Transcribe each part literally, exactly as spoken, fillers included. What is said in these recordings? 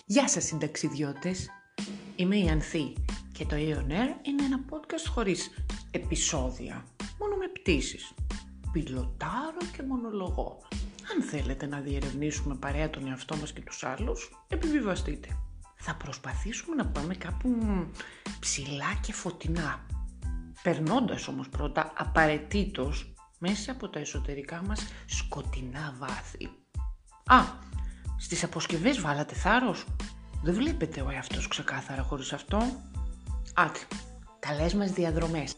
Γεια σας συνταξιδιώτες, είμαι η Ανθή και το Aeon Air είναι ένα podcast χωρίς επεισόδια, μόνο με πτήσεις. Πιλοτάρω και μονολογώ. Αν θέλετε να διερευνήσουμε παρέα τον εαυτό μας και τους άλλους, επιβιβαστείτε. Θα προσπαθήσουμε να πάμε κάπου ψηλά και φωτεινά, περνώντας όμως πρώτα απαραίτητος μέσα από τα εσωτερικά μας σκοτεινά βάθη. Α, στις αποσκευές βάλατε θάρρος? Δεν βλέπετε ο εαυτός ξεκάθαρα χωρίς αυτό? Άτε, καλές μας διαδρομές.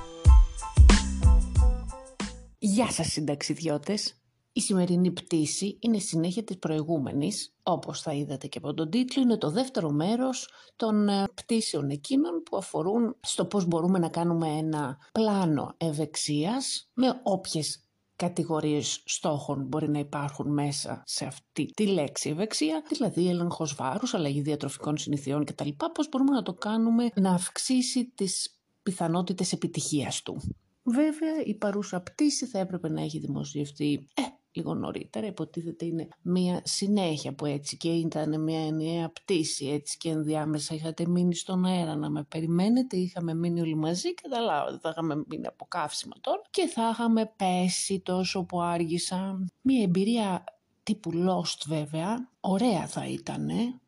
Γεια σας συνταξιδιώτες. Η σημερινή πτήση είναι συνέχεια της προηγούμενης, όπως θα είδατε και από τον τίτλο, είναι το δεύτερο μέρος των πτήσεων εκείνων που αφορούν στο πώς μπορούμε να κάνουμε ένα πλάνο ευεξίας με όποιες κατηγορίες στόχων μπορεί να υπάρχουν μέσα σε αυτή τη λέξη ευεξία, δηλαδή έλεγχος βάρους, αλλαγή διατροφικών συνηθιών κτλ. Πώς μπορούμε να το κάνουμε να αυξήσει τις πιθανότητες επιτυχίας του. Βέβαια, η παρούσα πτήση θα έπρεπε να έχει δημοσιευτεί ε, λίγο νωρίτερα. Υποτίθεται είναι μια συνέχεια που έτσι και ήταν μια ενιαία πτήση, έτσι και ενδιάμεσα είχατε μείνει στον αέρα να με περιμένετε, είχαμε μείνει όλοι μαζί, καταλάβατε, θα είχαμε μείνει από καύσιμα τώρα και θα είχαμε πέσει τόσο που άργησα. Μια εμπειρία τύπου Lost βέβαια, ωραία θα ήτανε,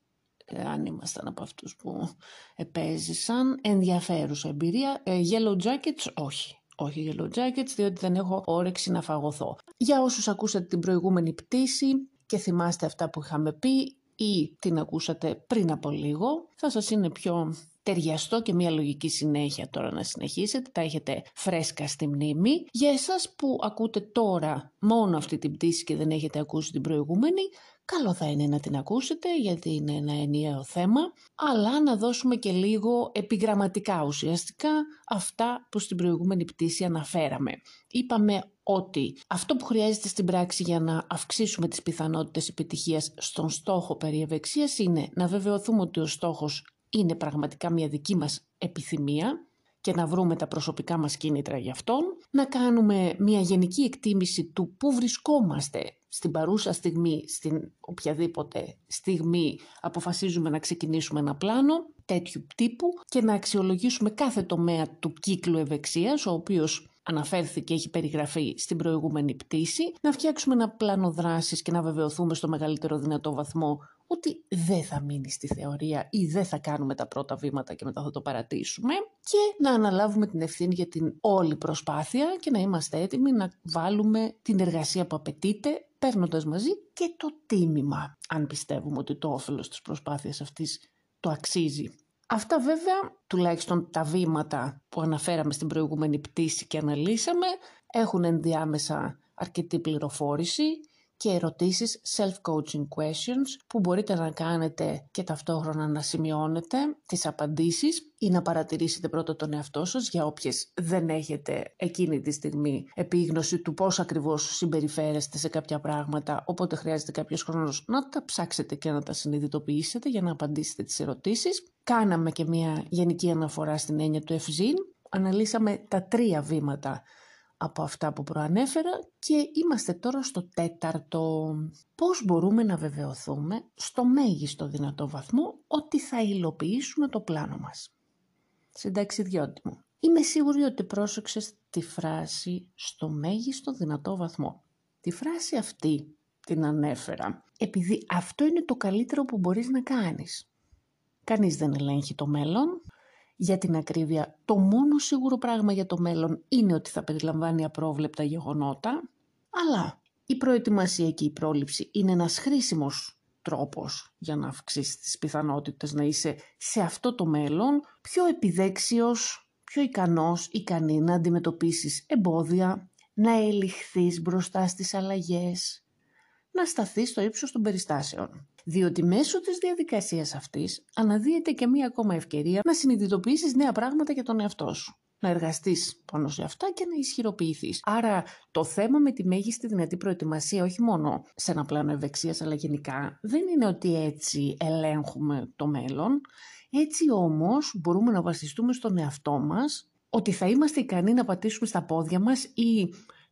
αν ήμασταν από αυτούς που επέζησαν, ενδιαφέρουσα εμπειρία. Yellow Jackets όχι. Όχι Yellow Jackets, διότι δεν έχω όρεξη να φαγωθώ. Για όσους ακούσατε την προηγούμενη πτήση και θυμάστε αυτά που είχαμε πει ή την ακούσατε πριν από λίγο, θα σας είναι πιο ταιριαστό και μια λογική συνέχεια τώρα να συνεχίσετε, τα έχετε φρέσκα στη μνήμη. Για εσάς που ακούτε τώρα μόνο αυτή την πτήση και δεν έχετε ακούσει την προηγούμενη, καλό θα είναι να την ακούσετε γιατί είναι ένα ενιαίο θέμα, αλλά να δώσουμε και λίγο επιγραμματικά ουσιαστικά αυτά που στην προηγούμενη πτήση αναφέραμε. Είπαμε ότι αυτό που χρειάζεται στην πράξη για να αυξήσουμε τις πιθανότητες επιτυχίας στον στόχο περί ευεξίας είναι να βεβαιωθούμε ότι ο στόχος είναι πραγματικά μια δική μας επιθυμία και να βρούμε τα προσωπικά μας κίνητρα γι' αυτόν, να κάνουμε μια γενική εκτίμηση του πού βρισκόμαστε στην παρούσα στιγμή, στην οποιαδήποτε στιγμή αποφασίζουμε να ξεκινήσουμε ένα πλάνο τέτοιου τύπου και να αξιολογήσουμε κάθε τομέα του κύκλου ευεξίας, ο οποίος αναφέρθηκε, έχει περιγραφεί στην προηγούμενη πτήση, να φτιάξουμε ένα πλάνο δράσης και να βεβαιωθούμε στο μεγαλύτερο δυνατό βαθμό ότι δεν θα μείνει στη θεωρία ή δεν θα κάνουμε τα πρώτα βήματα και μετά θα το παρατήσουμε και να αναλάβουμε την ευθύνη για την όλη προσπάθεια και να είμαστε έτοιμοι να βάλουμε την εργασία που απαιτείται, παίρνοντας μαζί και το τίμημα, αν πιστεύουμε ότι το όφελος της προσπάθειας αυτής το αξίζει. Αυτά βέβαια, τουλάχιστον τα βήματα που αναφέραμε στην προηγούμενη πτήση και αναλύσαμε, έχουν ενδιάμεσα αρκετή πληροφόρηση και ερωτήσεις self-coaching questions που μπορείτε να κάνετε και ταυτόχρονα να σημειώνετε τις απαντήσεις ή να παρατηρήσετε πρώτα τον εαυτό σας για όποιες δεν έχετε εκείνη τη στιγμή επίγνωση του πώς ακριβώς συμπεριφέρεστε σε κάποια πράγματα, οπότε χρειάζεται κάποιος χρόνος να τα ψάξετε και να τα συνειδητοποιήσετε για να απαντήσετε τις ερωτήσεις. Κάναμε και μια γενική αναφορά στην έννοια του ευζήν, αναλύσαμε τα τρία βήματα από αυτά που προανέφερα και είμαστε τώρα στο τέταρτο. Πώς μπορούμε να βεβαιωθούμε στο μέγιστο δυνατό βαθμό ότι θα υλοποιήσουμε το πλάνο μας. Συνταξιδιώτη μου, είμαι σίγουρη ότι πρόσεξες τη φράση στο μέγιστο δυνατό βαθμό. Τη φράση αυτή την ανέφερα επειδή αυτό είναι το καλύτερο που μπορείς να κάνεις. Κανείς δεν ελέγχει το μέλλον. Για την ακρίβεια, το μόνο σίγουρο πράγμα για το μέλλον είναι ότι θα περιλαμβάνει απρόβλεπτα γεγονότα, αλλά η προετοιμασία και η πρόληψη είναι ένας χρήσιμος τρόπος για να αυξήσεις τις πιθανότητες να είσαι σε αυτό το μέλλον πιο επιδέξιος, πιο ικανός, ικανή να αντιμετωπίσεις εμπόδια, να ελιχθείς μπροστά στις αλλαγές, να σταθείς στο ύψος των περιστάσεων. Διότι μέσω της διαδικασίας αυτής αναδύεται και μία ακόμα ευκαιρία να συνειδητοποιήσεις νέα πράγματα για τον εαυτό σου. Να εργαστείς πάνω σε αυτά και να ισχυροποιηθείς. Άρα το θέμα με τη μέγιστη δυνατή προετοιμασία, όχι μόνο σε ένα πλάνο ευεξίας, αλλά γενικά, δεν είναι ότι έτσι ελέγχουμε το μέλλον. Έτσι όμως μπορούμε να βασιστούμε στον εαυτό μας, ότι θα είμαστε ικανοί να πατήσουμε στα πόδια μας ή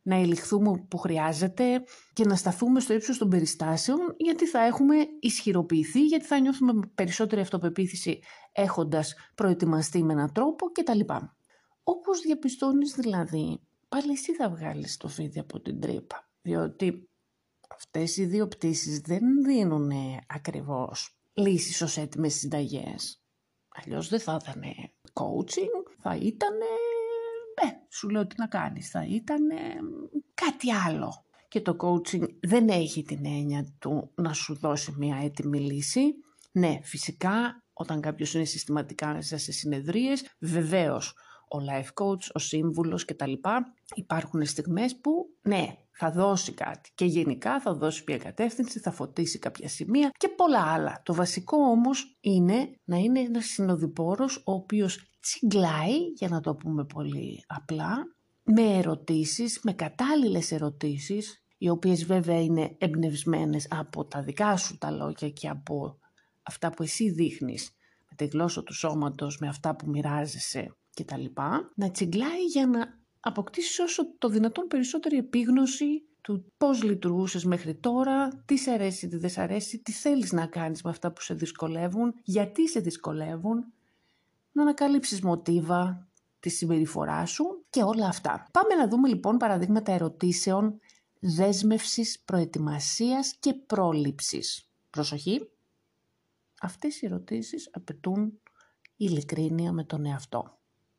να ελιχθούμε που χρειάζεται και να σταθούμε στο ύψος των περιστάσεων, γιατί θα έχουμε ισχυροποιηθεί, γιατί θα νιώθουμε περισσότερη αυτοπεποίθηση έχοντας προετοιμαστεί με έναν τρόπο κτλ. Όπως διαπιστώνεις δηλαδή, πάλι εσύ θα βγάλεις το φίδι από την τρύπα, διότι αυτές οι δύο πτήσεις δεν δίνουν ακριβώς λύσεις ως έτοιμες συνταγές. Αλλιώς δεν θα ήταν coaching, θα ήταν, ε, σου λέω τι να κάνεις, θα ήταν κάτι άλλο. Και το coaching δεν έχει την έννοια του να σου δώσει μια έτοιμη λύση. Ναι, φυσικά όταν κάποιος είναι συστηματικά μέσα σε συνεδρίες, βεβαίως ο life coach, ο σύμβουλος κτλ. Υπάρχουν στιγμές που ναι, θα δώσει κάτι και γενικά θα δώσει μια κατεύθυνση, θα φωτίσει κάποια σημεία και πολλά άλλα. Το βασικό όμως είναι να είναι ένας συνοδοιπόρος ο οποίος τσιγκλάει, για να το πούμε πολύ απλά, με ερωτήσεις, με κατάλληλες ερωτήσεις, οι οποίες βέβαια είναι εμπνευσμένες από τα δικά σου τα λόγια και από αυτά που εσύ δείχνεις, με τη γλώσσα του σώματος, με αυτά που μοιράζεσαι κτλ. Να τσιγκλάει για να αποκτήσεις όσο το δυνατόν περισσότερη επίγνωση του πώς λειτουργούσες μέχρι τώρα, τι σε αρέσει, τι δεν σε αρέσει, τι θέλεις να κάνεις με αυτά που σε δυσκολεύουν, γιατί σε δυσκολεύουν, να ανακαλύψεις μοτίβα τη συμπεριφορά σου και όλα αυτά. Πάμε να δούμε λοιπόν παραδείγματα ερωτήσεων δέσμευσης, προετοιμασίας και πρόληψης. Προσοχή, αυτές οι ερωτήσεις απαιτούν ειλικρίνεια με τον εαυτό.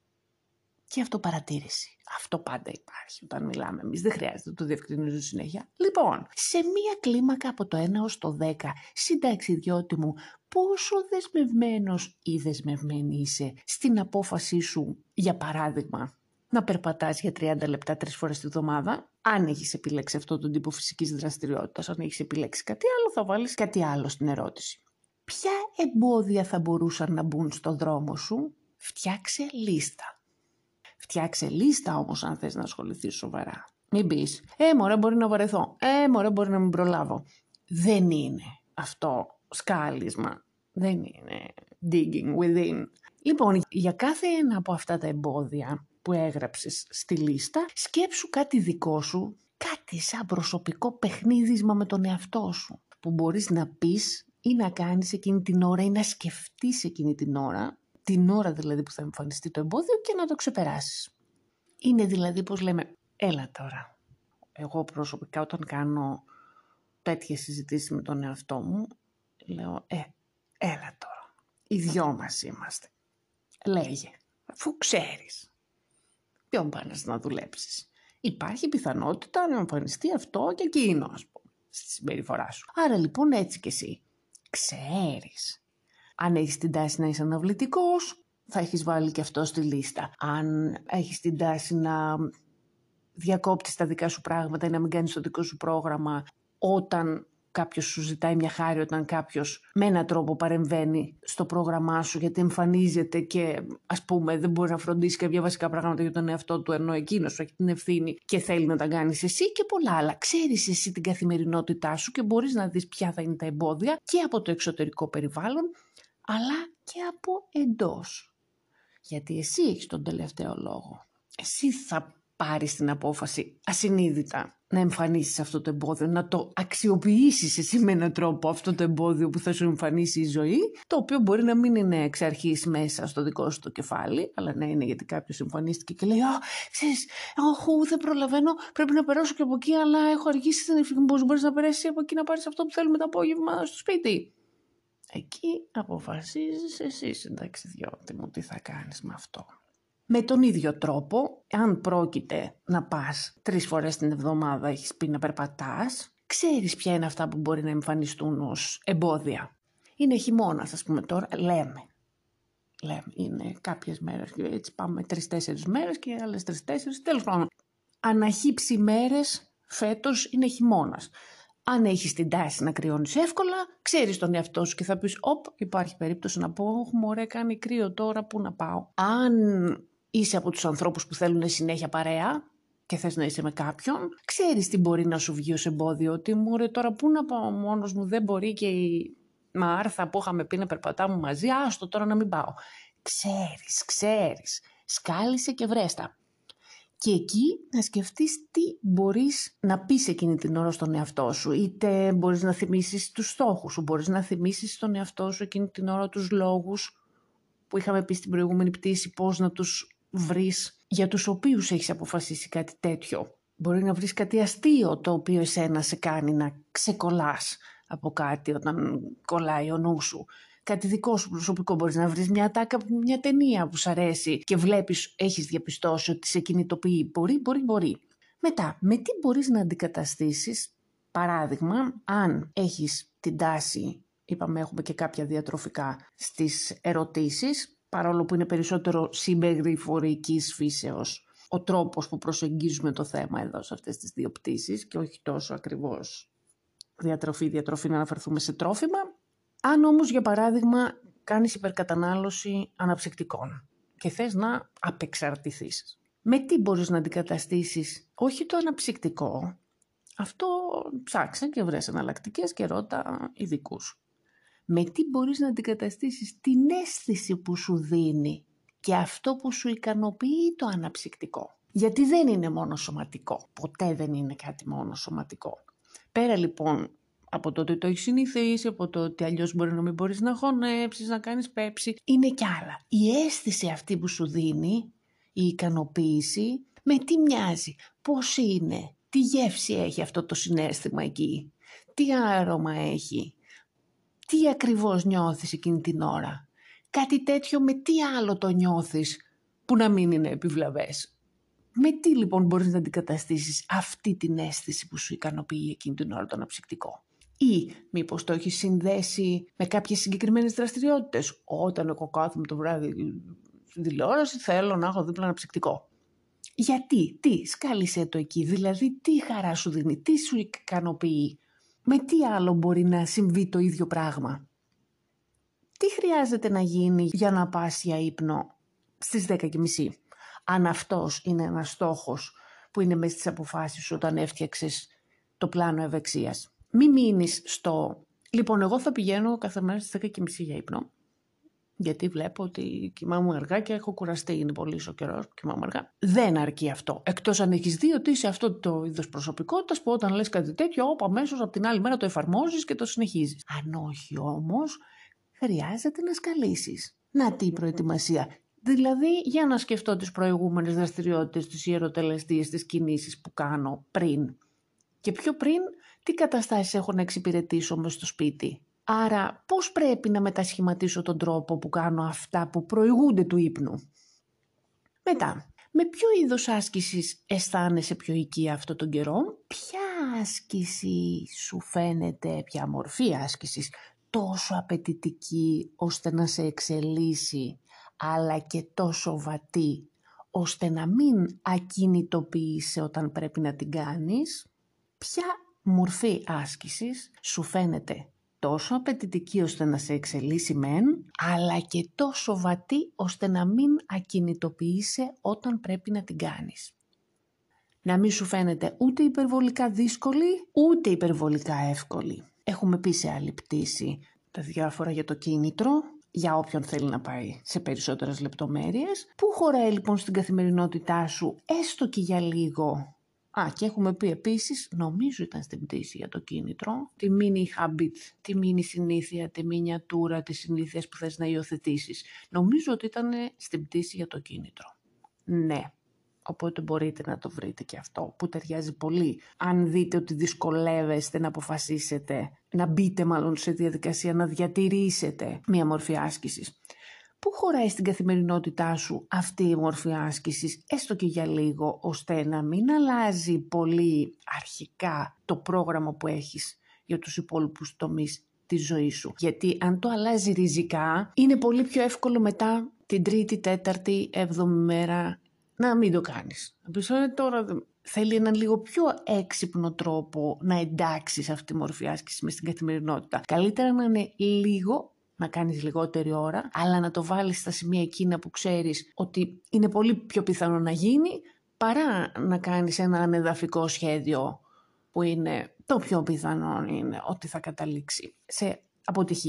Και αυτοπαρατήρηση. Αυτό πάντα υπάρχει όταν μιλάμε εμείς. Δεν χρειάζεται να το διευκρινίζω συνέχεια. Λοιπόν, σε μία κλίμακα από το ένα ως το δέκα, συνταξιδιώτη μου, πόσο δεσμευμένος ή δεσμευμένη είσαι στην απόφασή σου, για παράδειγμα, να περπατάς για τριάντα λεπτά τρεις φορές τη βδομάδα, αν έχεις επιλέξει αυτόν τον τύπο φυσικής δραστηριότητας, αν έχεις επιλέξει κάτι άλλο, θα βάλεις κάτι άλλο στην ερώτηση. Ποια εμπόδια θα μπορούσαν να μπουν στον δρόμο σου? Φτιάξε λίστα. Φτιάξε λίστα όμως αν θες να ασχοληθείς σοβαρά. Μην πεις, ε μωρέ μπορεί να βαρεθώ, ε μωρέ μπορεί να μην προλάβω. Δεν είναι αυτό σκάλισμα, δεν είναι digging within. Λοιπόν, για κάθε ένα από αυτά τα εμπόδια που έγραψες στη λίστα, σκέψου κάτι δικό σου, κάτι σαν προσωπικό παιχνίδισμα με τον εαυτό σου, που μπορείς να πεις ή να κάνεις εκείνη την ώρα ή να σκεφτείς εκείνη την ώρα, την ώρα δηλαδή που θα εμφανιστεί το εμπόδιο και να το ξεπεράσεις. Είναι δηλαδή, πώς λέμε, έλα τώρα. Εγώ προσωπικά όταν κάνω τέτοιες συζητήσεις με τον εαυτό μου, λέω, ε, έλα τώρα. Οι δυο μας είμαστε. Λέγε, αφού ξέρεις ποιον πάνες να δουλέψεις. Υπάρχει πιθανότητα να εμφανιστεί αυτό και εκείνο, ας πούμε, στη συμπεριφορά σου. Άρα λοιπόν έτσι κι εσύ ξέρεις. Αν έχεις την τάση να είσαι αναβλητικός, θα έχεις βάλει και αυτό στη λίστα. Αν έχεις την τάση να διακόπτεις τα δικά σου πράγματα ή να μην κάνεις το δικό σου πρόγραμμα όταν κάποιος σου ζητάει μια χάρη, όταν κάποιος με έναν τρόπο παρεμβαίνει στο πρόγραμμά σου γιατί εμφανίζεται και ας πούμε δεν μπορεί να φροντίσει κάποια βασικά πράγματα για τον εαυτό του, ενώ εκείνος σου έχει την ευθύνη και θέλει να τα κάνεις εσύ και πολλά άλλα. Ξέρεις εσύ την καθημερινότητά σου και μπορείς να δεις ποια θα είναι τα εμπόδια και από το εξωτερικό περιβάλλον αλλά και από εντός. Γιατί εσύ έχεις τον τελευταίο λόγο. Εσύ θα πάρεις την απόφαση ασυνείδητα να εμφανίσεις αυτό το εμπόδιο, να το αξιοποιήσεις εσύ με έναν τρόπο αυτό το εμπόδιο που θα σου εμφανίσει η ζωή, το οποίο μπορεί να μην είναι εξ αρχής μέσα στο δικό σου το κεφάλι, αλλά να είναι γιατί κάποιος εμφανίστηκε και λέει «Α, ξέρεις, εγώ δεν προλαβαίνω, πρέπει να περάσω και από εκεί, αλλά έχω αργήσει, πώς μπορείς να περάσεις από εκεί να πάρεις αυτό που θέλουμε το απόγευμα στο σπίτι». Εκεί αποφασίζεις εσύ, συνταξιδιώτη μου, τι θα κάνεις με αυτό. Με τον ίδιο τρόπο, αν πρόκειται να πας τρεις φορές την εβδομάδα, έχεις πει να περπατάς, ξέρεις ποια είναι αυτά που μπορεί να εμφανιστούν ως εμπόδια. Είναι χειμώνας, ας πούμε τώρα, λέμε. Λέμε, είναι κάποιες μέρες και έτσι πάμε τρεις-τέσσερις μέρες και άλλες τρεις-τέσσερις, τέλος πάντων. Αναχύψει μέρες φέτος είναι χειμώνας. Αν έχεις την τάση να κρυώνεις εύκολα, ξέρεις τον εαυτό σου και θα πεις «Οπ, υπάρχει περίπτωση να πω, μωρέ, κάνει κρύο τώρα, πού να πάω». Αν είσαι από τους ανθρώπους που θέλουν συνέχεια παρέα και θες να είσαι με κάποιον, ξέρεις τι μπορεί να σου βγει ως εμπόδιο, ότι μωρέ τώρα πού να πάω μόνος μου, δεν μπορεί και η Μάρθα που είχαμε πει να περπατάμε μαζί, άστο τώρα να μην πάω. Ξέρεις, ξέρεις, σκάλισε και βρέστα. Και εκεί να σκεφτείς τι μπορείς να πεις εκείνη την ώρα στον εαυτό σου. Είτε μπορείς να θυμίσεις τους στόχους σου, μπορείς να θυμίσεις στον εαυτό σου εκείνη την ώρα τους λόγους που είχαμε πει στην προηγούμενη πτήση, πώς να τους βρεις, για τους οποίους έχεις αποφασίσει κάτι τέτοιο. Μπορεί να βρεις κάτι αστείο το οποίο εσένα σε κάνει να ξεκολλάς από κάτι όταν κολλάει ο νου σου. Κάτι δικό σου προσωπικό, μπορείς να βρεις μια τάκα, μια ταινία που σ' αρέσει και βλέπεις, έχεις διαπιστώσει ότι σε κινητοποιεί. Μπορεί, μπορεί, μπορεί. Μετά, με τι μπορείς να αντικαταστήσεις, παράδειγμα, αν έχεις την τάση, είπαμε έχουμε και κάποια διατροφικά στις ερωτήσεις, παρόλο που είναι περισσότερο συμπεριφορικής φύσεως ο τρόπος που προσεγγίζουμε το θέμα εδώ σε αυτές τις δύο πτήσεις και όχι τόσο ακριβώς διατροφή, διατροφή να αναφερθούμε σε τρόφιμα. Αν όμως για παράδειγμα κάνεις υπερκατανάλωση αναψυκτικών και θες να απεξαρτηθείς, με τι μπορείς να αντικαταστήσεις όχι το αναψυκτικό, αυτό ψάξε και βρες εναλλακτικές και ρώτα ειδικούς. Με τι μπορείς να αντικαταστήσεις την αίσθηση που σου δίνει και αυτό που σου ικανοποιεί το αναψυκτικό. Γιατί δεν είναι μόνο σωματικό, ποτέ δεν είναι κάτι μόνο σωματικό. Πέρα λοιπόν από το ότι το έχεις συνηθίσει, από το ότι αλλιώς μπορεί να μην μπορείς να χωνέψεις, να κάνεις πέψη, είναι κι άλλα. Η αίσθηση αυτή που σου δίνει, η ικανοποίηση, με τι μοιάζει, πώς είναι, τι γεύση έχει αυτό το συναίσθημα εκεί, τι άρωμα έχει, τι ακριβώς νιώθεις εκείνη την ώρα. Κάτι τέτοιο με τι άλλο το νιώθεις που να μην είναι επιβλαβές. Με τι λοιπόν μπορείς να αντικαταστήσεις αυτή την αίσθηση που σου ικανοποιεί εκείνη την ώρα το αναψυκτικό. Ή μήπως το έχεις συνδέσει με κάποιες συγκεκριμένες δραστηριότητες. Όταν εγώ κάθομαι το βράδυ στην τηλεόραση θέλω να έχω δίπλα αναψυκτικό. Γιατί, τι, σκάλισε το εκεί, δηλαδή τι χαρά σου δίνει, τι σου ικανοποιεί. Με τι άλλο μπορεί να συμβεί το ίδιο πράγμα. Τι χρειάζεται να γίνει για να πας για ύπνο στις δέκα και μισή. Αν αυτός είναι ένας στόχος που είναι μέσα στις αποφάσεις σου όταν έφτιαξες το πλάνο ευεξίας. Μη μείνεις στο «Λοιπόν, εγώ θα πηγαίνω κάθε μέρα στις δέκα και μισή για ύπνο, γιατί βλέπω ότι κοιμάμαι αργά και έχω κουραστεί, είναι πολύ ο καιρός που κοιμάμαι αργά». Δεν αρκεί αυτό. Εκτός αν έχεις δει ότι είσαι αυτό το είδος προσωπικότητας που όταν λες κάτι τέτοιο, όπα αμέσως από την άλλη μέρα το εφαρμόζεις και το συνεχίζεις. Αν όχι όμως, χρειάζεται να σκαλίσεις. Να τι προετοιμασία. Δηλαδή, για να σκεφτώ τις προηγούμενες δραστηριότητες, τις ιεροτελεστίες, τις κινήσεις που κάνω πριν. Και πιο πριν, τι καταστάσεις έχω να εξυπηρετήσω μες στο σπίτι. Άρα, πώς πρέπει να μετασχηματίσω τον τρόπο που κάνω αυτά που προηγούνται του ύπνου. Μετά, με ποιο είδος άσκησης αισθάνεσαι πιο οικία αυτόν τον καιρό. Ποια άσκηση σου φαίνεται, ποια μορφή άσκησης, τόσο απαιτητική ώστε να σε εξελίσσει, αλλά και τόσο βατή ώστε να μην ακινητοποιείσαι όταν πρέπει να την κάνεις. Ποια μορφή άσκησης σου φαίνεται τόσο απαιτητική ώστε να σε εξελίσσει μεν, αλλά και τόσο βατή ώστε να μην ακινητοποιείσαι όταν πρέπει να την κάνεις. Να μην σου φαίνεται ούτε υπερβολικά δύσκολη, ούτε υπερβολικά εύκολη. Έχουμε πει σε άλλη πτήση τα διάφορα για το κίνητρο, για όποιον θέλει να πάει σε περισσότερες λεπτομέρειες. Πού χωράει λοιπόν στην καθημερινότητά σου, έστω και για λίγο. Α, και έχουμε πει επίσης, νομίζω ήταν στην πτήση για το κίνητρο, τη mini habit, τη mini συνήθεια, τη μινιατούρα της συνήθειας που θες να υιοθετήσεις. Νομίζω ότι ήταν στην πτήση για το κίνητρο. Ναι. Οπότε μπορείτε να το βρείτε και αυτό που ταιριάζει πολύ. Αν δείτε ότι δυσκολεύεστε να αποφασίσετε, να μπείτε μάλλον σε διαδικασία να διατηρήσετε μία μορφή άσκησης. Πού χωράει στην καθημερινότητά σου αυτή η μορφή άσκησης, έστω και για λίγο, ώστε να μην αλλάζει πολύ αρχικά το πρόγραμμα που έχεις για τους υπόλοιπους τομείς της ζωής σου. Γιατί αν το αλλάζει ριζικά, είναι πολύ πιο εύκολο μετά την τρίτη, τέταρτη, έβδομη μέρα να μην το κάνεις. Απίστευτα τώρα θέλει έναν λίγο πιο έξυπνο τρόπο να εντάξεις αυτή τη μορφή άσκηση μες στην καθημερινότητα. Καλύτερα να είναι λίγο, να κάνεις λιγότερη ώρα, αλλά να το βάλεις στα σημεία εκείνα που ξέρεις ότι είναι πολύ πιο πιθανό να γίνει, παρά να κάνεις ένα ανεδαφικό σχέδιο που είναι το πιο πιθανό είναι ότι θα καταλήξει σε αποτυχία.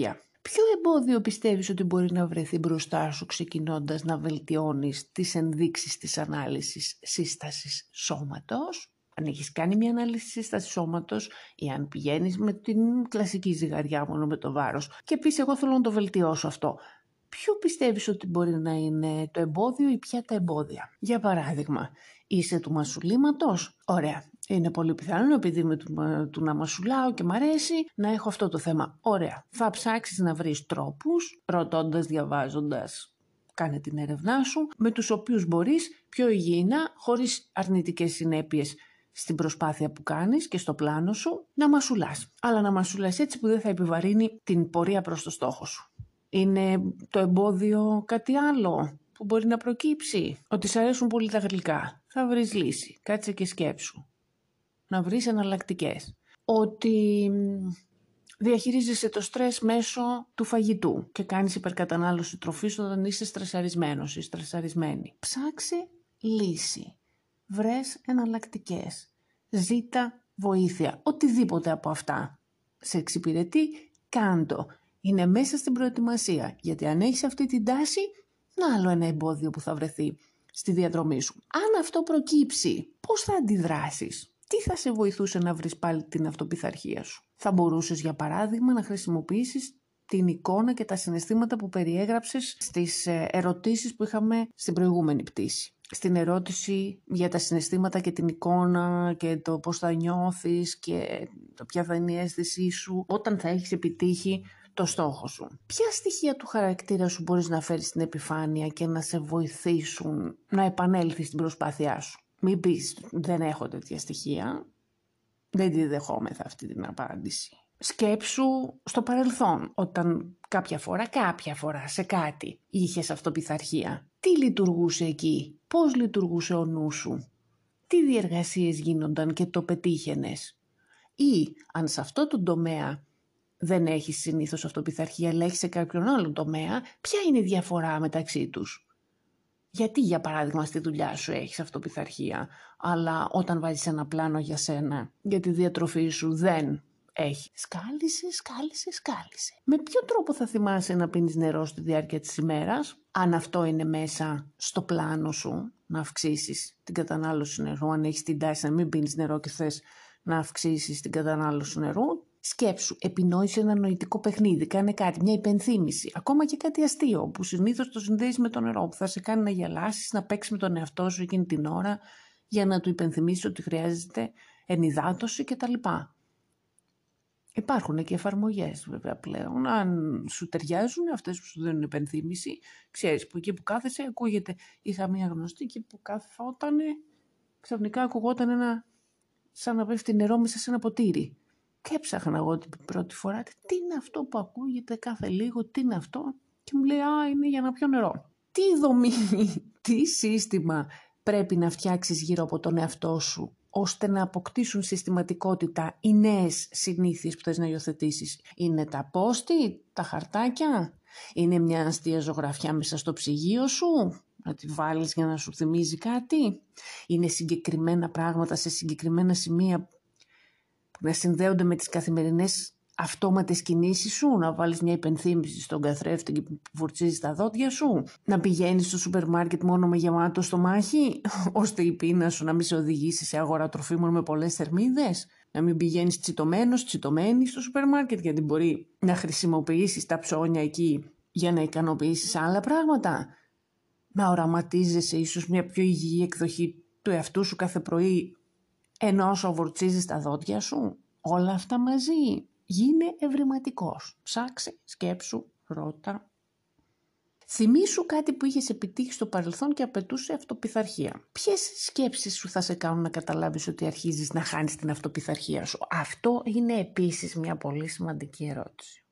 Ποιο εμπόδιο πιστεύεις ότι μπορεί να βρεθεί μπροστά σου ξεκινώντας να βελτιώνεις τις ενδείξεις της ανάλυσης σύστασης σώματος? Αν έχεις κάνει μια ανάλυση σύστασης σώματος ή αν πηγαίνεις με την κλασική ζυγαριά μόνο με το βάρος και πεις εγώ θέλω να το βελτιώσω αυτό. Ποιο πιστεύεις ότι μπορεί να είναι το εμπόδιο ή ποια τα εμπόδια? Για παράδειγμα, είσαι του μασουλήματος? Ωραία. Είναι πολύ πιθανό επειδή είμαι του, του να μασουλάω και μ' αρέσει να έχω αυτό το θέμα. Ωραία. Θα ψάξεις να βρεις τρόπους, ρωτώντας, διαβάζοντας, κάνε την έρευνά σου, με τους οποίους μπορείς πιο υγιεινά, χωρίς αρνητικές συνέπειες στην προσπάθεια που κάνεις και στο πλάνο σου, να μασουλάς. Αλλά να μασουλάς έτσι που δεν θα επιβαρύνει την πορεία προς το στόχο σου. Είναι το εμπόδιο κάτι άλλο που μπορεί να προκύψει? Ότι σ' αρέσουν πολύ τα γλυκά. Θα βρεις λύση. Κάτσε και σκέψου. Να βρεις εναλλακτικές. Ότι διαχειρίζεσαι το στρες μέσω του φαγητού και κάνεις υπερκατανάλωση τροφής όταν είσαι στρεσαρισμένος ή στρεσαρισμένη. Ψάξε λύση. Βρες εναλλακτικές. Ζήτα βοήθεια. Οτιδήποτε από αυτά σε εξυπηρετεί, κάντο. Είναι μέσα στην προετοιμασία. Γιατί αν έχεις αυτή την τάση, να άλλο ένα εμπόδιο που θα βρεθεί στη διαδρομή σου. Αν αυτό προκύψει, πώς θα αντιδράσεις? Τι θα σε βοηθούσε να βρεις πάλι την αυτοπειθαρχία σου? Θα μπορούσες για παράδειγμα να χρησιμοποιήσεις την εικόνα και τα συναισθήματα που περιέγραψες στις ερωτήσεις που είχαμε στην προηγούμενη πτήση. Στην ερώτηση για τα συναισθήματα και την εικόνα και το πώς θα νιώθεις και το ποια θα είναι η αίσθησή σου όταν θα έχεις επιτύχει το στόχο σου. Ποια στοιχεία του χαρακτήρα σου μπορείς να φέρεις στην επιφάνεια και να σε βοηθήσουν να επανέλθεις στην προσπάθειά σου? Μην πεις δεν έχω τέτοια στοιχεία, δεν τη δεχόμεθα αυτή την απάντηση. Σκέψου στο παρελθόν, όταν κάποια φορά, κάποια φορά σε κάτι είχες αυτοπειθαρχία. Τι λειτουργούσε εκεί, πώς λειτουργούσε ο νου σου, τι διεργασίες γίνονταν και το πετύχαινες? Ή αν σε αυτό το τομέα δεν έχεις συνήθως αυτοπειθαρχία, αλλά έχεις σε κάποιον άλλο τομέα, ποια είναι η διαφορά μεταξύ τους? Γιατί για παράδειγμα στη δουλειά σου έχεις αυτοπειθαρχία, αλλά όταν βάζεις ένα πλάνο για σένα, για τη διατροφή σου δεν έχει? Σκάλισε, σκάλισε, σκάλισε. Με ποιο τρόπο θα θυμάσαι να πίνεις νερό στη διάρκεια της ημέρας? Αν αυτό είναι μέσα στο πλάνο σου, να αυξήσεις την κατανάλωση νερού, αν έχεις την τάση να μην πίνεις νερό και θες να αυξήσεις την κατανάλωση νερού, σκέψου, επινόησε ένα νοητικό παιχνίδι, κάνε κάτι, μια υπενθύμηση, ακόμα και κάτι αστείο που συνήθως το συνδέεις με το νερό, που θα σε κάνει να γελάσεις, να παίξεις με τον εαυτό σου εκείνη την ώρα για να του υπενθυμίσεις ότι χρειάζεται ενυδάτωση κτλ. Υπάρχουν και εφαρμογές βέβαια πλέον, αν σου ταιριάζουν αυτές που σου δίνουν υπενθύμηση, ξέρεις που εκεί που κάθεσαι ακούγεται. Είχα μια γνωστή και που καθόταν, ξαφνικά ακουγόταν ένα σαν να πέφτει νερό μέσα σε ένα ποτήρι. Και έψαχνα εγώ την πρώτη φορά, τι είναι αυτό που ακούγεται κάθε λίγο, τι είναι αυτό? Και μου λέει, α, είναι για να πιω νερό. Τι δομή, τι σύστημα πρέπει να φτιάξεις γύρω από τον εαυτό σου, ώστε να αποκτήσουν συστηματικότητα οι νέες συνήθειες που θες να υιοθετήσεις? Είναι τα πόστι, τα χαρτάκια, είναι μια αστεία ζωγραφιά μέσα στο ψυγείο σου, να τη βάλεις για να σου θυμίζει κάτι? Είναι συγκεκριμένα πράγματα σε συγκεκριμένα σημεία που να συνδέονται με τις καθημερινές αυτόματες κινήσεις σου, να βάλεις μια υπενθύμηση στον καθρέφτη και βουρτσίζεις τα δόντια σου, να πηγαίνεις στο σούπερ μάρκετ μόνο με γεμάτο στομάχι, ώστε η πείνα σου να μην σε οδηγήσει σε αγορά τροφίμων με πολλές θερμίδες, να μην πηγαίνεις τσιτωμένος, τσιτωμένη στο σούπερ μάρκετ, γιατί μπορεί να χρησιμοποιήσεις τα ψώνια εκεί για να ικανοποιήσεις άλλα πράγματα, να οραματίζεσαι ίσως μια πιο υγιή εκδοχή του εαυτού σου κάθε πρωί, ενώ όσο βουρτσίζεις τα δόντια σου. Όλα αυτά μαζί. Γίνε ευρηματικός. Ψάξε, σκέψου, ρώτα. Θυμήσου κάτι που είχες επιτύχει στο παρελθόν και απαιτούσε αυτοπειθαρχία. Ποιες σκέψεις σου θα σε κάνουν να καταλάβεις ότι αρχίζεις να χάνεις την αυτοπειθαρχία σου? Αυτό είναι επίσης μια πολύ σημαντική ερώτηση.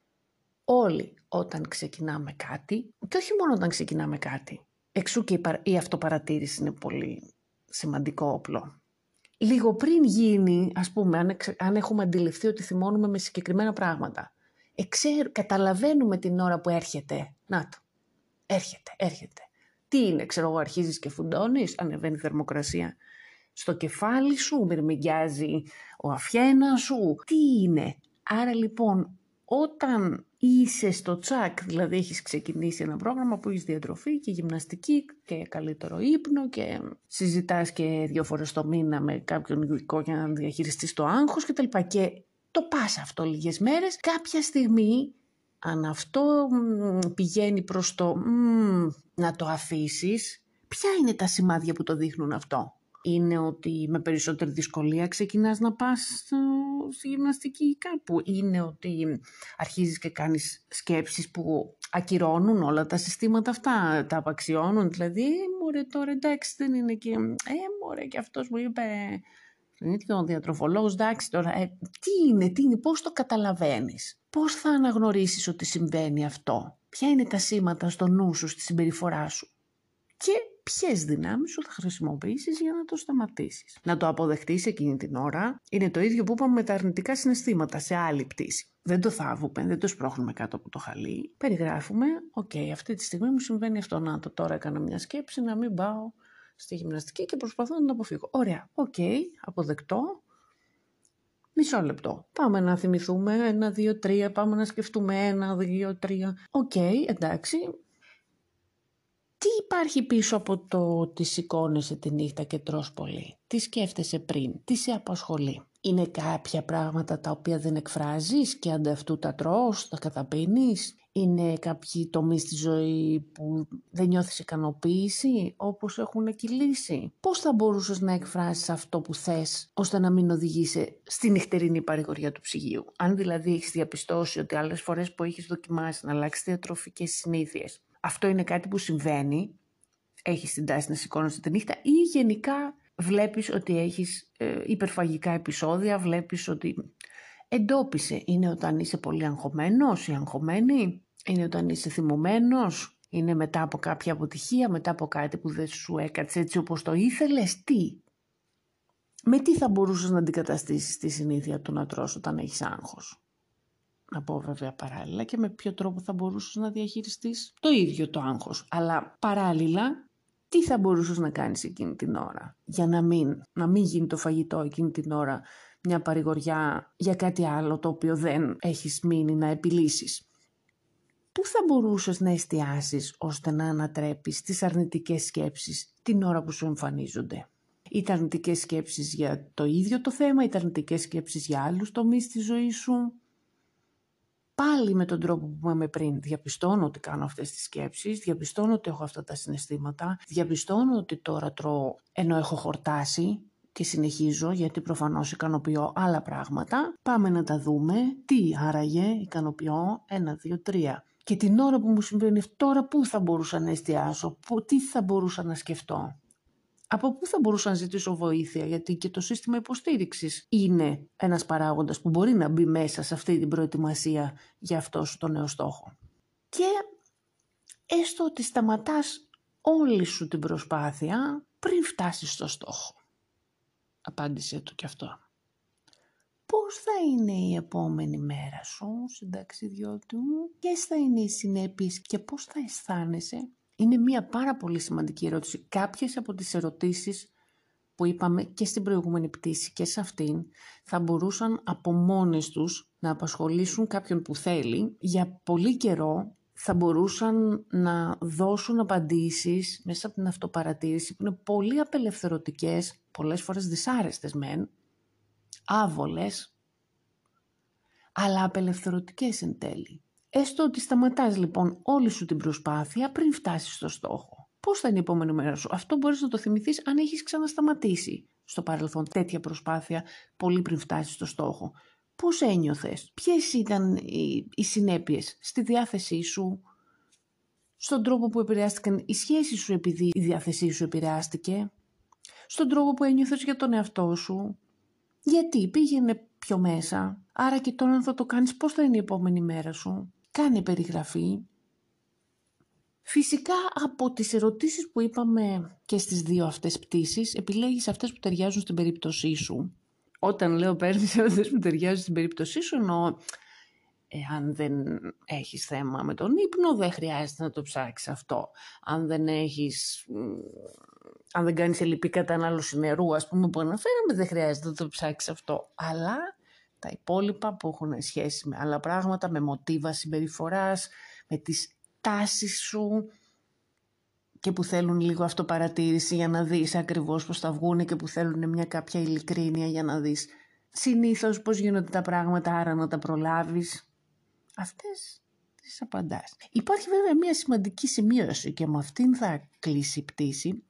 Όλοι όταν ξεκινάμε κάτι, και όχι μόνο όταν ξεκινάμε κάτι, εξού και η αυτοπαρατήρηση είναι πολύ σημαντικό όπλο. Λίγο πριν γίνει, ας πούμε, αν, εξ, αν έχουμε αντιληφθεί ότι θυμώνουμε με συγκεκριμένα πράγματα, εξέρ, καταλαβαίνουμε την ώρα που έρχεται. Να το, έρχεται, έρχεται. Τι είναι, ξέρω εγώ, αρχίζεις και φουντώνεις, ανεβαίνει η θερμοκρασία στο κεφάλι σου, μυρμηγκιάζει ο αφιένας σου. Τι είναι? Άρα λοιπόν, όταν είσαι στο τσακ, δηλαδή έχεις ξεκινήσει ένα πρόγραμμα που έχεις διατροφή και γυμναστική και καλύτερο ύπνο και συζητάς και δύο φορές το μήνα με κάποιον ειδικό για να διαχειριστείς το άγχος κτλ. Και το πας αυτό λίγες μέρες, κάποια στιγμή αν αυτό πηγαίνει προς το μ, να το αφήσεις, ποια είναι τα σημάδια που το δείχνουν αυτό? Είναι ότι με περισσότερη δυσκολία ξεκινάς να πας στη γυμναστική κάπου? Είναι ότι αρχίζεις και κάνεις σκέψεις που ακυρώνουν όλα τα συστήματα αυτά, τα απαξιώνουν? Δηλαδή, μωρέ τώρα εντάξει δεν είναι και... Ε, μωρέ και αυτός μου είπε... Είναι και ο διατροφολόγος, εντάξει τώρα, ε, τι είναι, τι είναι, πώς το καταλαβαίνεις? Πώς θα αναγνωρίσεις ότι συμβαίνει αυτό? Ποια είναι τα σήματα στο νου σου, στη συμπεριφορά σου? Και ποιες δυνάμεις σου θα χρησιμοποιήσεις για να το σταματήσεις? Να το αποδεχτείς εκείνη την ώρα είναι το ίδιο που είπαμε με τα αρνητικά συναισθήματα σε άλλη πτήση. Δεν το θάβουμε, δεν το σπρώχνουμε κάτω από το χαλί. Περιγράφουμε, οκ, okay, αυτή τη στιγμή μου συμβαίνει αυτό, να το τώρα έκανα μια σκέψη να μην πάω στη γυμναστική και προσπαθώ να το αποφύγω. Ωραία, οκ, okay, αποδεκτό. Μισό λεπτό. Πάμε να θυμηθούμε ένα, δύο, τρία, πάμε να σκεφτούμε ένα, δύο, τρία. Οκ, okay, εντάξει. Τι υπάρχει πίσω από το ότι σηκώνεσαι τη νύχτα και τρως πολύ? Τι σκέφτεσαι πριν? Τι σε απασχολεί? Είναι κάποια πράγματα τα οποία δεν εκφράζεις και ανταυτού τα τρως, τα καταπίνεις? Είναι κάποιοι τομείς στη ζωή που δεν νιώθεις ικανοποίηση όπως έχουν κυλήσει? Πώς θα μπορούσες να εκφράσεις αυτό που θες ώστε να μην οδηγήσει στη νυχτερινή παρηγοριά του ψυγείου? Αν δηλαδή έχεις διαπιστώσει ότι άλλες φορές που έχεις δοκιμάσει να αλλάξεις διατροφικές συνήθειες, αυτό είναι κάτι που συμβαίνει, έχεις την τάση να σηκώνεσαι τη νύχτα, ή γενικά βλέπεις ότι έχεις ε, υπερφαγικά επεισόδια, βλέπεις ότι εντόπισε, είναι όταν είσαι πολύ αγχωμένος ή αγχωμένη, είναι όταν είσαι θυμωμένος, είναι μετά από κάποια αποτυχία, μετά από κάτι που δεν σου έκατσε έτσι όπως το ήθελες, τι? Με τι θα μπορούσες να αντικαταστήσεις τη συνήθεια του να τρως όταν έχεις άγχος? Να πω βέβαια παράλληλα και με ποιο τρόπο θα μπορούσες να διαχειριστείς το ίδιο το άγχος. Αλλά παράλληλα, τι θα μπορούσες να κάνεις εκείνη την ώρα για να μην, να μην γίνει το φαγητό εκείνη την ώρα μια παρηγοριά για κάτι άλλο το οποίο δεν έχεις μείνει να επιλύσεις? Πού θα μπορούσες να εστιάσεις ώστε να ανατρέπεις τις αρνητικές σκέψεις την ώρα που σου εμφανίζονται? Είτε αρνητικές σκέψεις για το ίδιο το θέμα, είτε αρνητικές σκέψεις για άλλους τομείς της ζωής σου. Πάλι με τον τρόπο που είπαμε πριν, διαπιστώνω ότι κάνω αυτές τις σκέψεις, διαπιστώνω ότι έχω αυτά τα συναισθήματα, διαπιστώνω ότι τώρα τρώω ενώ έχω χορτάσει και συνεχίζω γιατί προφανώς ικανοποιώ άλλα πράγματα. Πάμε να τα δούμε. Τι άραγε ικανοποιώ? Ένα, δύο, τρία. Και την ώρα που μου συμβαίνει αυτό, τώρα πού θα μπορούσα να εστιάσω, που, τι θα μπορούσα να σκεφτώ? Από πού θα μπορούσα να ζητήσω βοήθεια? Γιατί και το σύστημα υποστήριξης είναι ένας παράγοντας που μπορεί να μπει μέσα σε αυτή την προετοιμασία για αυτό σου το νέο στόχο. Και έστω ότι σταματάς όλη σου την προσπάθεια πριν φτάσεις στο στόχο. Απάντησε του κι αυτό. Πώς θα είναι η επόμενη μέρα σου, συνταξιδιώτη μου? Ποιες θα είναι οι συνέπειες και πώς θα αισθάνεσαι? Είναι μια πάρα πολύ σημαντική ερώτηση. Κάποιες από τις ερωτήσεις που είπαμε και στην προηγούμενη πτήση και σε αυτήν θα μπορούσαν από μόνες τους να απασχολήσουν κάποιον που θέλει. Για πολύ καιρό θα μπορούσαν να δώσουν απαντήσεις μέσα από την αυτοπαρατήρηση που είναι πολύ απελευθερωτικές, πολλές φορές δυσάρεστες μεν, άβολες, αλλά απελευθερωτικές εν τέλει. Έστω ότι σταματάς λοιπόν όλη σου την προσπάθεια πριν φτάσεις στο στόχο. Πώς θα είναι η επόμενη μέρα σου? Αυτό μπορείς να το θυμηθείς αν έχεις ξανασταματήσει στο παρελθόν τέτοια προσπάθεια πολύ πριν φτάσεις στο στόχο. Πώς ένιωθες? Ποιες ήταν οι, οι συνέπειες στη διάθεσή σου, στον τρόπο που επηρεάστηκαν οι σχέσεις σου επειδή η διάθεσή σου επηρεάστηκε, στον τρόπο που ένιωθες για τον εαυτό σου? Γιατί πήγαινε πιο μέσα. Άρα και τώρα αν θα το κάνεις, πώς θα είναι η επόμενη μέρα σου? Κάνε περιγραφή. Φυσικά από τις ερωτήσεις που είπαμε και στις δύο αυτές πτήσεις, επιλέγεις αυτές που ταιριάζουν στην περίπτωσή σου. Όταν λέω παίρνεις αυτές που ταιριάζουν στην περίπτωσή σου, εννοώ εάν δεν έχεις θέμα με τον ύπνο, δεν χρειάζεται να το ψάξεις αυτό. Αν δεν έχεις... Αν δεν κάνεις ελλειπή κατανάλωση νερού, ας πούμε, που αναφέραμε, δεν χρειάζεται να το ψάξεις αυτό. Αλλά Τα υπόλοιπα που έχουν σχέση με άλλα πράγματα, με μοτίβα συμπεριφοράς, με τις τάσεις σου και που θέλουν λίγο αυτοπαρατήρηση για να δεις ακριβώς πώς θα βγουν και που θέλουν μια κάποια ειλικρίνεια για να δεις συνήθως πώς γίνονται τα πράγματα, άρα να τα προλάβεις. Αυτές τις απαντάς. Υπάρχει βέβαια μια σημαντική σημείωση και με αυτήν θα κλείσει η πτήση.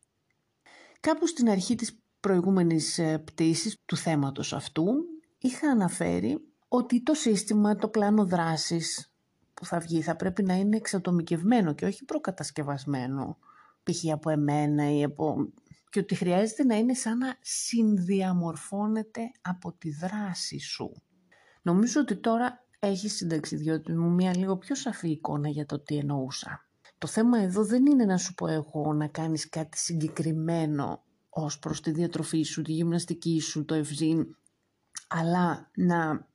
Κάπου στην αρχή της προηγούμενης πτήσης του θέματος αυτού είχα αναφέρει ότι το σύστημα, το πλάνο δράσης που θα βγει θα πρέπει να είναι εξατομικευμένο και όχι προκατασκευασμένο, π.χ. από εμένα ή από... και ότι χρειάζεται να είναι σαν να συνδιαμορφώνεται από τη δράση σου. Νομίζω ότι τώρα έχει συνταξιδιώτη μου μια λίγο πιο σαφή εικόνα για το τι εννοούσα. Το θέμα εδώ δεν είναι να σου πω εγώ να κάνεις κάτι συγκεκριμένο ως προς τη διατροφή σου, τη γυμναστική σου, το ευζήν, αλλά να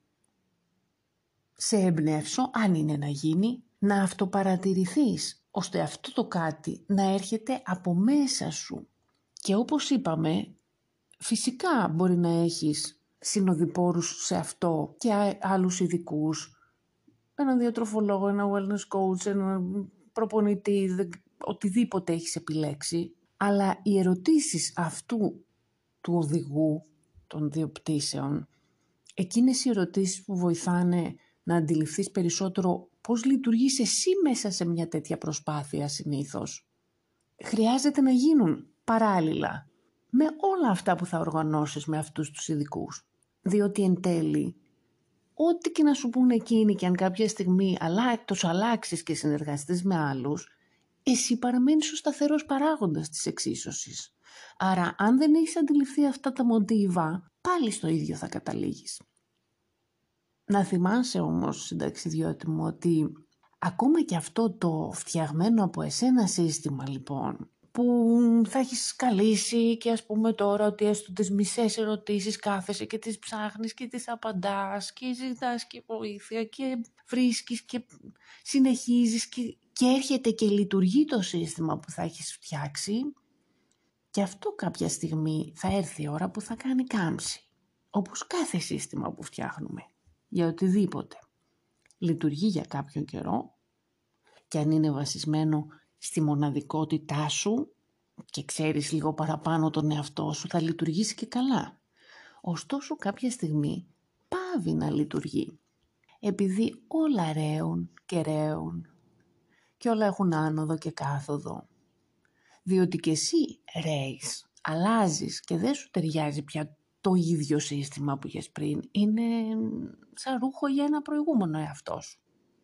σε εμπνεύσω, αν είναι να γίνει, να αυτοπαρατηρηθείς, ώστε αυτό το κάτι να έρχεται από μέσα σου. Και όπως είπαμε, φυσικά μπορεί να έχεις συνοδοιπόρους σε αυτό και άλλους ειδικούς, έναν διατροφολόγο, ένα wellness coach, ένα προπονητή, οτιδήποτε έχεις επιλέξει, αλλά οι ερωτήσεις αυτού του οδηγού των δύο πτήσεων, εκείνες οι ερωτήσεις που βοηθάνε να αντιληφθείς περισσότερο πώς λειτουργείς εσύ μέσα σε μια τέτοια προσπάθεια συνήθως, χρειάζεται να γίνουν παράλληλα με όλα αυτά που θα οργανώσεις με αυτούς τους ειδικούς. Διότι εν τέλει, ό,τι και να σου πούνε εκείνοι και αν κάποια στιγμή αλλά, τους αλλάξεις και συνεργαστείς με άλλους, εσύ παραμένεις ο σταθερός παράγοντας της εξίσωσης. Άρα αν δεν έχεις αντιληφθεί αυτά τα μοτίβα, πάλι στο ίδιο θα καταλήγεις. Να θυμάσαι όμως, συνταξιδιώτη μου, ότι ακόμα και αυτό το φτιαγμένο από εσένα σύστημα λοιπόν, που θα έχεις καλήσει και ας πούμε τώρα ότι έστω τις μισές ερωτήσεις κάθεσαι και τις ψάχνεις και τις απαντάς και ζητάς και βοήθεια και βρίσκεις και συνεχίζεις και, και έρχεται και λειτουργεί το σύστημα που θα έχεις φτιάξει, και αυτό κάποια στιγμή θα έρθει η ώρα που θα κάνει κάμψη, όπως κάθε σύστημα που φτιάχνουμε για οτιδήποτε. Λειτουργεί για κάποιον καιρό και αν είναι βασισμένο στη μοναδικότητά σου και ξέρεις λίγο παραπάνω τον εαυτό σου, θα λειτουργήσει και καλά. Ωστόσο κάποια στιγμή πάβει να λειτουργεί, επειδή όλα ρέουν και ρέουν και όλα έχουν άνοδο και κάθοδο. Διότι και εσύ ρέεις, αλλάζεις και δεν σου ταιριάζει πια το ίδιο σύστημα που είχες πριν. Είναι σαν ρούχο για ένα προηγούμενο εαυτό σου.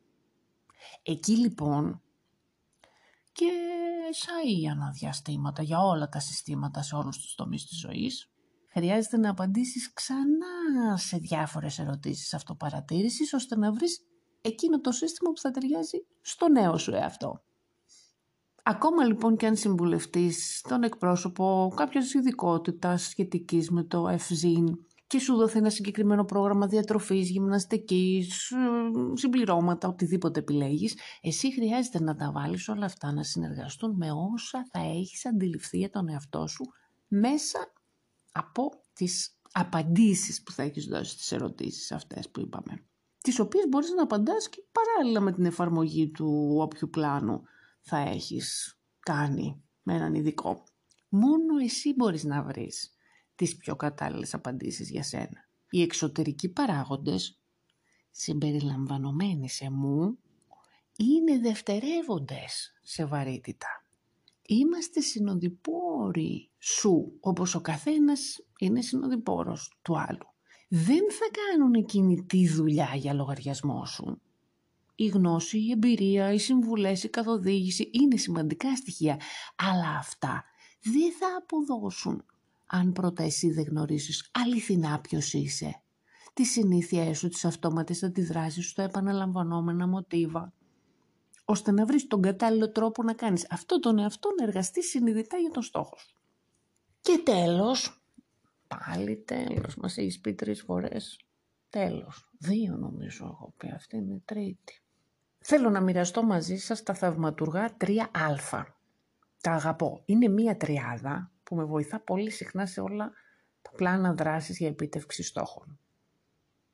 Εκεί λοιπόν, και σαν οι αναδιαστήματα για όλα τα συστήματα σε όλους τους τομείς της ζωής, χρειάζεται να απαντήσεις ξανά σε διάφορες ερωτήσεις αυτοπαρατήρησης, ώστε να βρεις εκείνο το σύστημα που θα ταιριάζει στο νέο σου εαυτό. Ακόμα λοιπόν και αν συμβουλευτείς τον εκπρόσωπο κάποιας ειδικότητας σχετικής με το ευζήν και σου δοθεί ένα συγκεκριμένο πρόγραμμα διατροφής, γυμναστικής, συμπληρώματα, οτιδήποτε επιλέγεις, εσύ χρειάζεται να τα βάλεις όλα αυτά να συνεργαστούν με όσα θα έχεις αντιληφθεί για τον εαυτό σου μέσα από τις απαντήσεις που θα έχεις δώσει στις ερωτήσεις αυτές που είπαμε, τις οποίες μπορείς να απαντάς και παράλληλα με την εφαρμογή του όποιου πλάνου θα έχεις κάνει με έναν ειδικό. Μόνο εσύ μπορείς να βρεις τις πιο κατάλληλες απαντήσεις για σένα. Οι εξωτερικοί παράγοντες, συμπεριλαμβανομένοι σε μου, είναι δευτερεύοντες σε βαρύτητα. Είμαστε συνοδοιπόροι σου, όπως ο καθένας είναι συνοδοιπόρος του άλλου. Δεν θα κάνουν εκείνη τη δουλειά για λογαριασμό σου. Η γνώση, η εμπειρία, οι συμβουλές, η καθοδήγηση είναι σημαντικά στοιχεία, αλλά αυτά δεν θα αποδώσουν αν πρώτα εσύ δεν γνωρίσεις αληθινά ποιος είσαι, τις συνήθειές σου, τις αυτόματες αντιδράσεις σου, τα επαναλαμβανόμενα μοτίβα, ώστε να βρεις τον κατάλληλο τρόπο να κάνεις αυτό τον εαυτό να εργαστεί συνειδητά για τον στόχο σου. Και τέλος, πάλι τέλος, μας έχεις πει τρεις φορές τέλος, δύο νομίζω έχω πει, αυτή είναι η τρίτη. Θέλω να μοιραστώ μαζί σας τα θαυματουργά τρία α. Τα αγαπώ. Είναι μία τριάδα που με βοηθά πολύ συχνά σε όλα τα πλάνα δράσης για επίτευξη στόχων.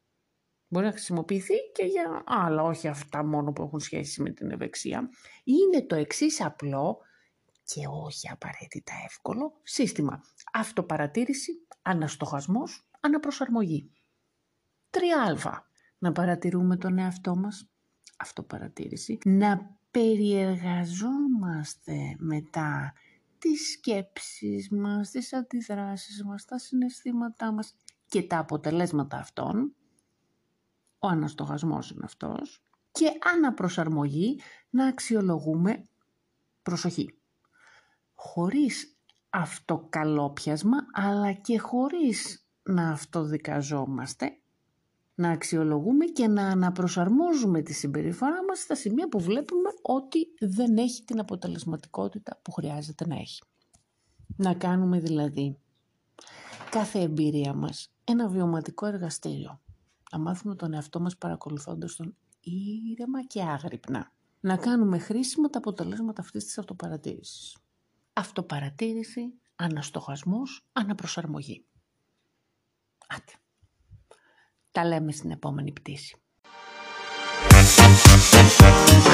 Μπορεί να χρησιμοποιηθεί και για άλλα, όχι αυτά μόνο που έχουν σχέση με την ευεξία. Είναι το εξής απλό και όχι απαραίτητα εύκολο σύστημα. Αυτοπαρατήρηση, αναστοχασμός, αναπροσαρμογή. τρία α. Να παρατηρούμε τον εαυτό μας. Αυτοπαρατήρηση. Να περιεργαζόμαστε μετά τις σκέψεις μας, τις αντιδράσεις μας, τα συναισθήματά μας και τα αποτελέσματα αυτών. Ο αναστοχασμός είναι αυτός. Και αναπροσαρμογή, να αξιολογούμε, προσοχή, χωρίς αυτοκαλόπιασμα, αλλά και χωρίς να αυτοδικαζόμαστε, να αξιολογούμε και να αναπροσαρμόζουμε τη συμπεριφορά μας στα σημεία που βλέπουμε ότι δεν έχει την αποτελεσματικότητα που χρειάζεται να έχει. Να κάνουμε δηλαδή κάθε εμπειρία μας ένα βιωματικό εργαστήριο. Να μάθουμε τον εαυτό μας παρακολουθώντας τον ήρεμα και άγρυπνα. Να κάνουμε χρήσιμα τα αποτελέσματα αυτής της αυτοπαρατήρησης. Αυτοπαρατήρηση, αναστοχασμός, αναπροσαρμογή. Άντε. Τα λέμε στην επόμενη πτήση.